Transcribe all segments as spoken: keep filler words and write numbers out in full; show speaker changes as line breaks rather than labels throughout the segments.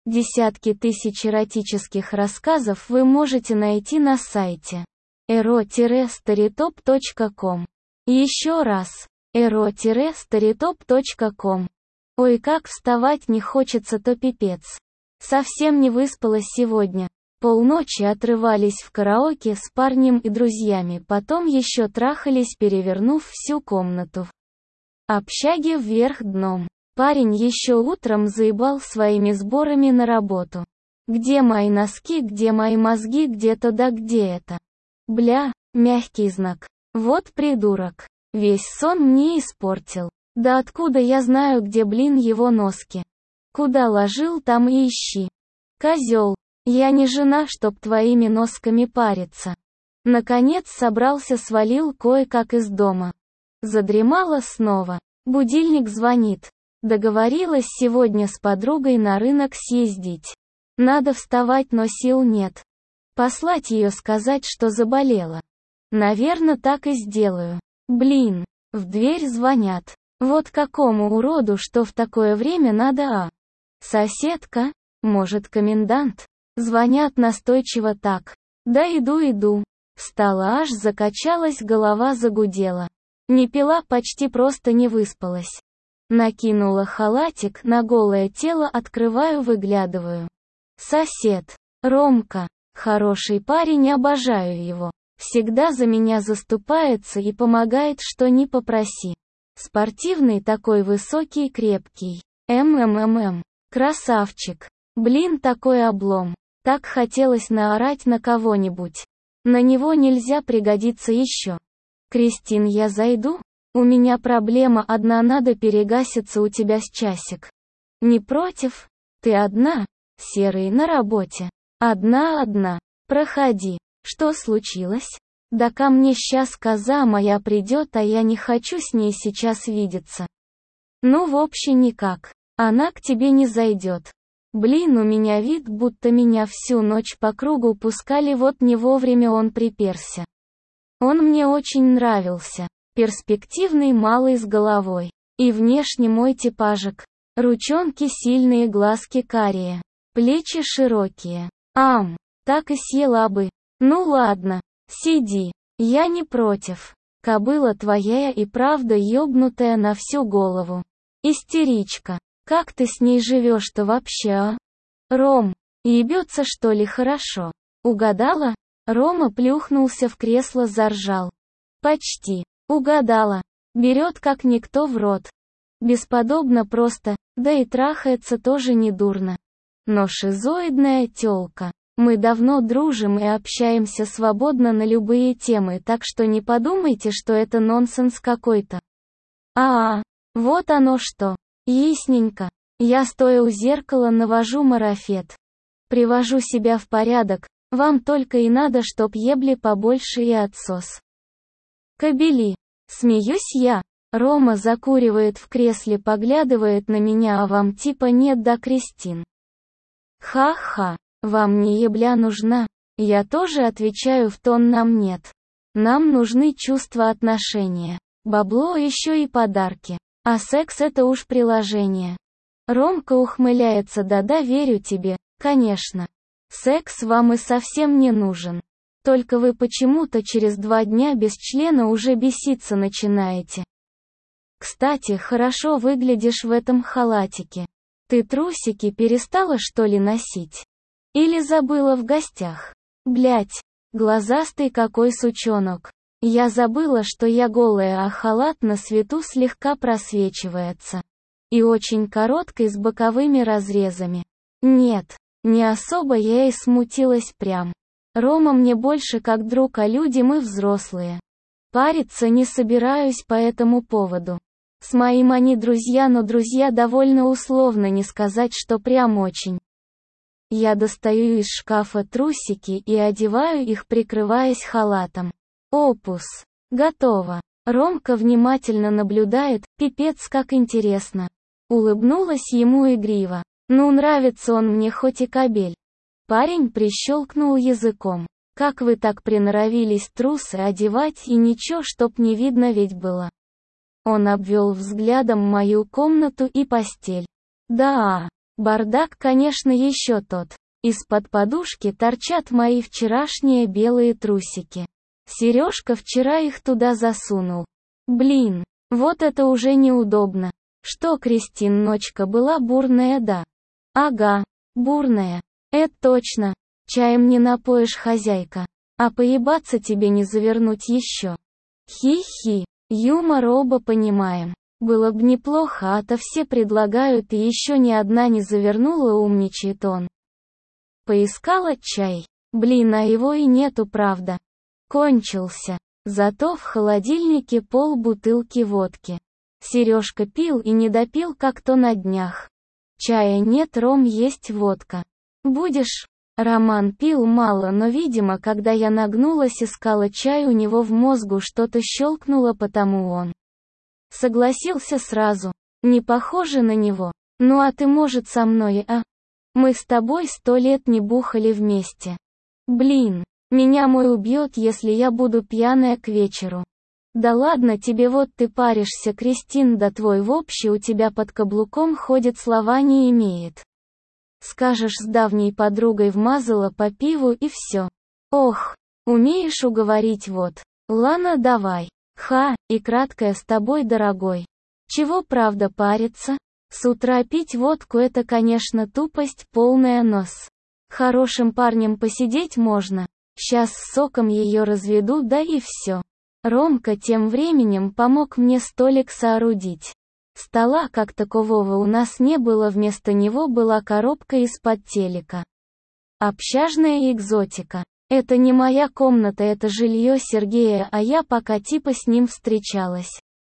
Десятки тысяч эротических рассказов вы можете найти на сайте эро старитоп точка ком. Еще раз, эро старитоп точка ком. Ой, как вставать не хочется, то пипец. Совсем не выспалась сегодня. Полночи отрывались в караоке с парнем и друзьями, потом еще трахались, перевернув всю комнату. Общаги вверх дном. Парень еще утром заебал своими сборами на работу. Где мои носки, где мои мозги, где-то да где это? Бля, мягкий знак. Вот придурок. Весь сон мне испортил. Да откуда я знаю, где, блин, его носки? Куда ложил, там и ищи. Козел. Я не жена, чтоб твоими носками париться. Наконец собрался, свалил кое-как из дома. Задремала снова. Будильник звонит. Договорилась сегодня с подругой на рынок съездить. Надо вставать, но сил нет. Послать ее, сказать, что заболела. Наверно, так и сделаю. Блин, в дверь звонят. Вот какому уроду, что в такое время надо, а? Соседка? Может, комендант? Звонят настойчиво так. Да иду, иду. Встала, аж закачалась, голова загудела. Не пила, почти просто не выспалась. Накинула халатик на голое тело, открываю, выглядываю. Сосед. Ромка. Хороший парень, обожаю его. Всегда за меня заступается и помогает, что ни попроси. Спортивный такой, высокий, крепкий. МММ. Красавчик. Блин, такой облом. Так хотелось наорать на кого-нибудь. На него нельзя, пригодится еще. Кристин, я зайду? У меня проблема одна, надо перегаситься у тебя с часик. Не против? Ты одна? Серый на работе. Одна-одна. Проходи. Что случилось? Да ко мне щас коза моя придет, а я не хочу с ней сейчас видеться. Ну вообще никак. Она к тебе не зайдет. Блин, у меня вид, будто меня всю ночь по кругу пускали, вот не вовремя он приперся. Он мне очень нравился. Перспективный малый с головой. И внешне мой типажик. Ручонки сильные, глазки карие. Плечи широкие. Ам, так и съела бы. Ну ладно, сиди. Я не против. Кобыла твоя и правда ёбнутая на всю голову. Истеричка. Как ты с ней живешь-то вообще, а? Ром, ебется что ли хорошо? Угадала? Рома плюхнулся в кресло, заржал. Почти. Угадала. Берет как никто в рот. Бесподобно просто, да и трахается тоже недурно. Но шизоидная тёлка. Мы давно дружим и общаемся свободно на любые темы, так что не подумайте, что это нонсенс какой-то. А-а, вот оно что. Ясненько. Я, стоя у зеркала, навожу марафет. Привожу себя в порядок, вам только и надо, чтоб ебли побольше и отсос. Кобели. Смеюсь я. Рома закуривает в кресле, поглядывает на меня, а вам типа нет, да, Кристин? Ха-ха. Вам не ебля нужна? Я тоже отвечаю в тон, нам нет. Нам нужны чувства, отношения. Бабло, еще и подарки. А секс — это уж приложение. Ромка ухмыляется, да-да, верю тебе, конечно. Секс вам и совсем не нужен. Только вы почему-то через два дня без члена уже беситься начинаете. Кстати, хорошо выглядишь в этом халатике. Ты трусики перестала что ли носить? Или забыла в гостях? Блять, глазастый какой сучонок. Я забыла, что я голая, а халат на свету слегка просвечивается. И очень короткий, с боковыми разрезами. Нет, не особо я и смутилась прям. Рома мне больше как друг, а люди мы взрослые. Париться не собираюсь по этому поводу. С моим они друзья, но друзья довольно условно, не сказать, что прям очень. Я достаю из шкафа трусики и одеваю их, прикрываясь халатом. Опус. Готово. Ромка внимательно наблюдает, пипец как интересно. Улыбнулась ему игриво. Ну, нравится он мне хоть и кобель. Парень прищелкнул языком. Как вы так приноровились трусы одевать, и ничего, чтоб не видно ведь было. Он обвел взглядом мою комнату и постель. Да, Бардак, конечно, еще тот. Из-под подушки торчат мои вчерашние белые трусики. Сережка вчера их туда засунул. Блин, вот это уже неудобно. Что, Кристин, ночка была бурная, да? Ага, бурная. Это точно. Чаем не напоишь, хозяйка. А поебаться тебе не завернуть еще. Хи-хи. Юмор оба понимаем. Было бы неплохо, а то все предлагают, и еще ни одна не завернула, умничает он. Поискала чай. Блин, а его и нету, правда. Кончился. Зато в холодильнике пол бутылки водки. Сережка пил и не допил, как то на днях. Чая нет, ром есть, водка. Будешь? Роман пил мало, но, видимо, когда я нагнулась искала чай, у него в мозгу что-то щелкнуло, потому он согласился сразу. Не похоже на него. Ну а ты, может, со мной, а? Мы с тобой сто лет не бухали вместе. Блин, меня мой убьет, если я буду пьяная к вечеру. Да ладно тебе, вот ты паришься, Кристин, да твой вопщи у тебя под каблуком ходит, слова не имеет. Скажешь, с давней подругой вмазала по пиву и все. Ох, умеешь уговорить, вот. Лана, давай. Ха, и краткое с тобой, дорогой. Чего, правда, париться? С утра пить водку — это, конечно, тупость, полная нос. Хорошим парнем посидеть можно. Сейчас с соком ее разведу, да и все. Ромка тем временем помог мне столик соорудить. Стола как такового у нас не было, вместо него была коробка из-под телека. Общажная экзотика. Это не моя комната, это жилье Сергея, а я пока типа с ним встречалась.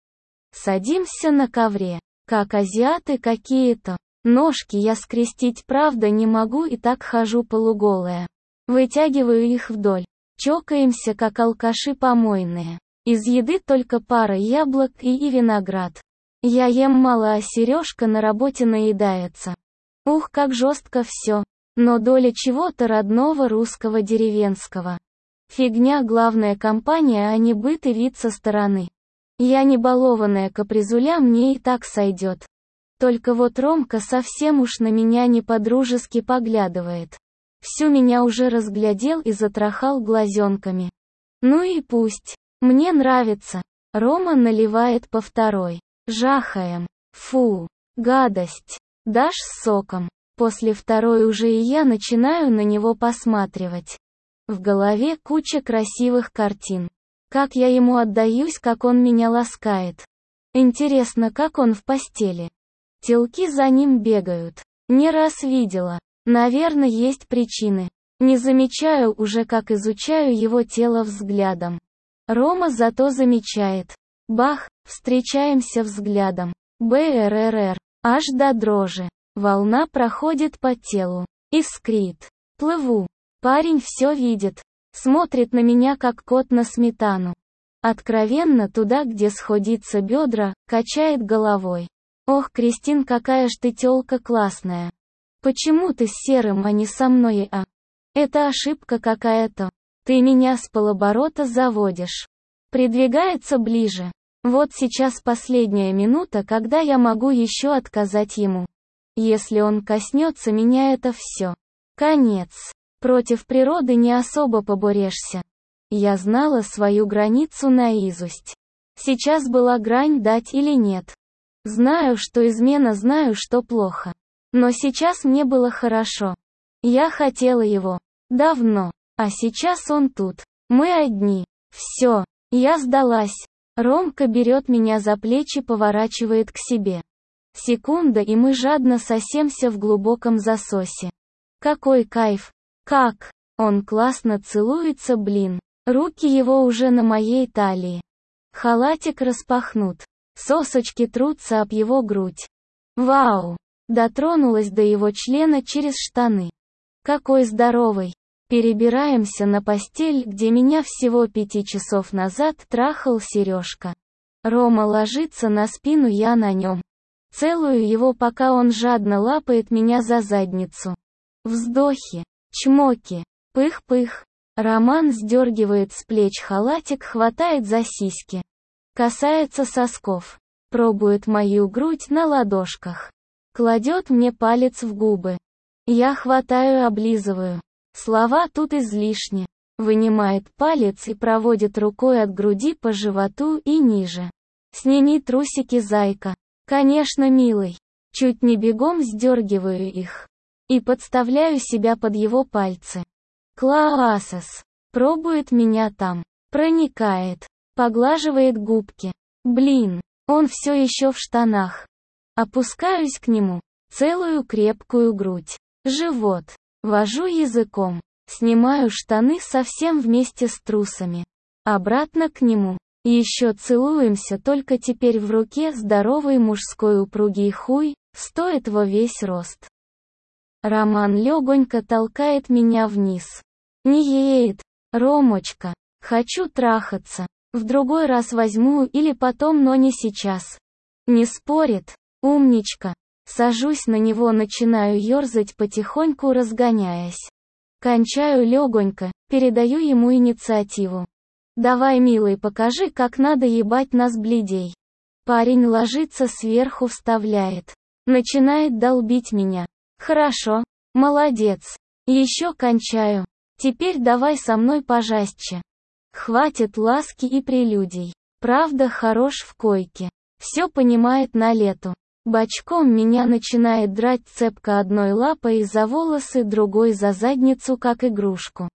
Садимся на ковре. Как азиаты какие-то. Ножки я скрестить, правда, не могу, и так хожу полуголая. Вытягиваю их вдоль. Чокаемся, как алкаши помойные. Из еды только пара яблок и, и виноград. Я ем мало, а Сережка на работе наедается. Ух, как жестко все. Но доля чего-то родного, русского, деревенского. Фигня, главная компания, а не быт и вид со стороны. Я не балованная капризуля, мне и так сойдет. Только вот Ромка совсем уж на меня не по-дружески поглядывает. Всю меня уже разглядел и затрахал глазенками. Ну и пусть. Мне нравится. Рома наливает по второй. Жахаем. Фу. Гадость. Дашь с соком? После второй уже и я начинаю на него посматривать. В голове куча красивых картин. Как я ему отдаюсь, как он меня ласкает. Интересно, как он в постели. Телки за ним бегают. Не раз видела. Наверное, есть причины. Не замечаю уже, как изучаю его тело взглядом. Рома зато замечает. Бах, встречаемся взглядом. БРРР. Аж до дрожи. Волна проходит по телу. Искрит. Плыву. Парень все видит. Смотрит на меня, как кот на сметану. Откровенно туда, где сходится бедра, качает головой. Ох, Кристин, какая ж ты тёлка классная. Почему ты с Серым, а не со мной, а? Это ошибка какая-то. Ты меня с полоборота заводишь. Придвигается ближе. Вот сейчас последняя минута, когда я могу еще отказать ему. Если он коснется меня, это все. Конец. Против природы не особо поборешься. Я знала свою границу наизусть. Сейчас была грань, дать или нет. Знаю, что измена, знаю, что плохо. Но сейчас мне было хорошо. Я хотела его. Давно. А сейчас он тут. Мы одни. Все. Я сдалась. Ромка берет меня за плечи, поворачивает к себе. Секунда, и мы жадно сосемся в глубоком засосе. Какой кайф. Как? Он классно целуется, блин. Руки его уже на моей талии. Халатик распахнут. Сосочки трутся об его грудь. Вау! Дотронулась до его члена через штаны. Какой здоровый. Перебираемся на постель, где меня всего пяти часов назад трахал Сережка. Рома ложится на спину, я на нем. Целую его, пока он жадно лапает меня за задницу. Вздохи. Чмоки. Пых-пых. Роман сдергивает с плеч халатик, хватает за сиськи. Касается сосков. Пробует мою грудь на ладошках. Кладет мне палец в губы. Я хватаю и облизываю. Слова тут излишни. Вынимает палец и проводит рукой от груди по животу и ниже. «Сними трусики, зайка». «Конечно, милый». Чуть не бегом сдергиваю их. И подставляю себя под его пальцы. Классес. Пробует меня там. Проникает. Поглаживает губки. Блин, он все еще в штанах. Опускаюсь к нему. Целую крепкую грудь. Живот. Вожу языком. Снимаю штаны совсем вместе с трусами. Обратно к нему. Еще целуемся, только теперь в руке здоровый мужской упругий хуй, стоит во весь рост. Роман легонько толкает меня вниз. Не едет. Ромочка. Хочу трахаться. В другой раз возьму или потом, но не сейчас. Не спорит. Умничка. Сажусь на него, начинаю ерзать потихоньку, разгоняясь. Кончаю легонько, передаю ему инициативу. «Давай, милый, покажи, как надо ебать нас, блядей». Парень ложится сверху, вставляет. Начинает долбить меня. Хорошо. Молодец. Еще кончаю. Теперь давай со мной пожестче. Хватит ласки и прелюдий. Правда, хорош в койке. Все понимает на лету. Бочком меня начинает драть цепко одной лапой за волосы, другой за задницу, как игрушку.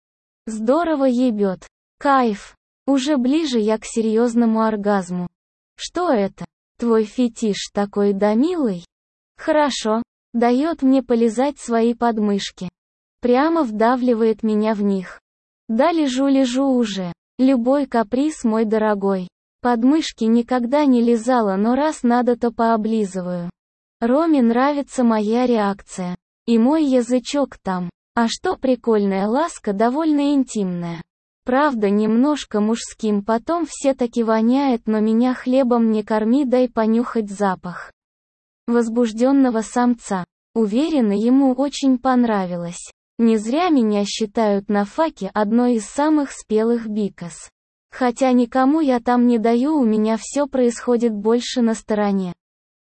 Здорово ебет. Кайф. Уже ближе я к серьезному оргазму. Что это? Твой фетиш такой, да, милый? Хорошо. Дает мне полизать свои подмышки. Прямо вдавливает меня в них. Да, лежу-лежу уже. Любой каприз, мой дорогой. Подмышки никогда не лизала, но раз надо, то пооблизываю. Роме нравится моя реакция. И мой язычок там. А что прикольная ласка, довольно интимная. Правда, немножко мужским, потом все таки воняет, но меня хлебом не корми, дай понюхать запах возбужденного самца. Уверена, ему очень понравилось. Не зря меня считают на факе одной из самых спелых бикос. Хотя никому я там не даю, у меня все происходит больше на стороне.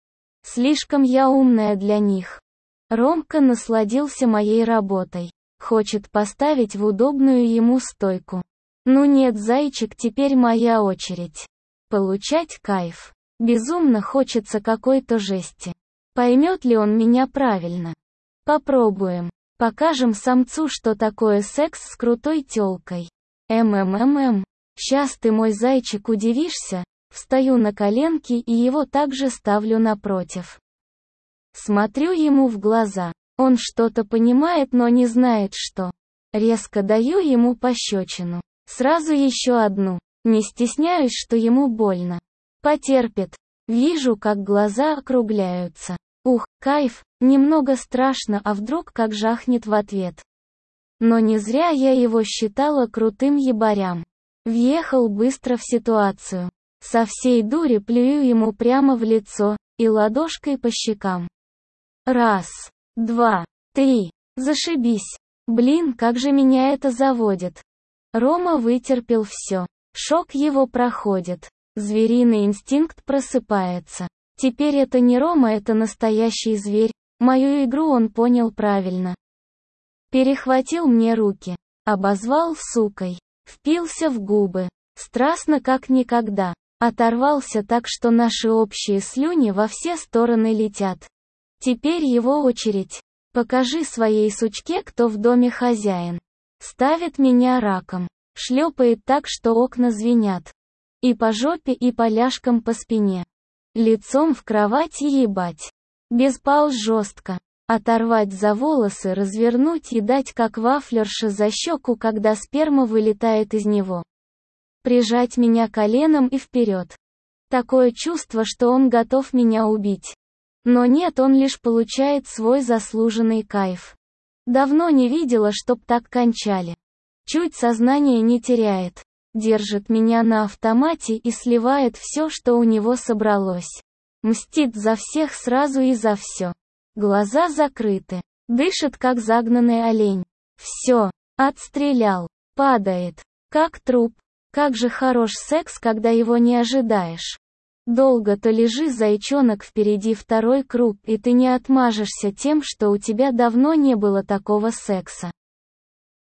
Слишком я умная для них. Ромка насладился моей работой. Хочет поставить в удобную ему стойку. Ну нет, зайчик, теперь моя очередь. Получать кайф. Безумно хочется какой-то жести. Поймет ли он меня правильно? Попробуем. Покажем самцу, что такое секс с крутой тёлкой. МММ. Щас ты, мой зайчик, удивишься. Встаю на коленки и его также ставлю напротив. Смотрю ему в глаза. Он что-то понимает, но не знает что. Резко даю ему пощечину. Сразу еще одну. Не стесняюсь, что ему больно. Потерпит. Вижу, как глаза округляются. Ух, кайф, немного страшно, а вдруг как жахнет в ответ. Но не зря я его считала крутым ебарям. Въехал быстро в ситуацию. Со всей дури плюю ему прямо в лицо, и ладошкой по щекам. Раз, два, три. Зашибись. Блин, как же меня это заводит. Рома вытерпел все. Шок его проходит. Звериный инстинкт просыпается. Теперь это не Рома, это настоящий зверь. Мою игру он понял правильно. Перехватил мне руки. Обозвал сукой. Впился в губы. Страстно как никогда. Оторвался так, что наши общие слюни во все стороны летят. Теперь его очередь. Покажи своей сучке, кто в доме хозяин. Ставит меня раком. Шлепает так, что окна звенят. И по жопе, и по ляжкам, по спине. Лицом в кровати ебать. Без пауз жестко. Оторвать за волосы, развернуть и дать как вафлерша за щеку, когда сперма вылетает из него. Прижать меня коленом и вперед. Такое чувство, что он готов меня убить. Но нет, он лишь получает свой заслуженный кайф. Давно не видела, чтоб так кончали. Чуть сознание не теряет. Держит меня на автомате и сливает все, что у него собралось. Мстит за всех сразу и за все. Глаза закрыты. Дышит, как загнанный олень. Все. Отстрелял. Падает. Как труп. Как же хорош секс, когда его не ожидаешь. Долго то лежи, зайчонок, впереди второй круг, и ты не отмажешься тем, что у тебя давно не было такого секса.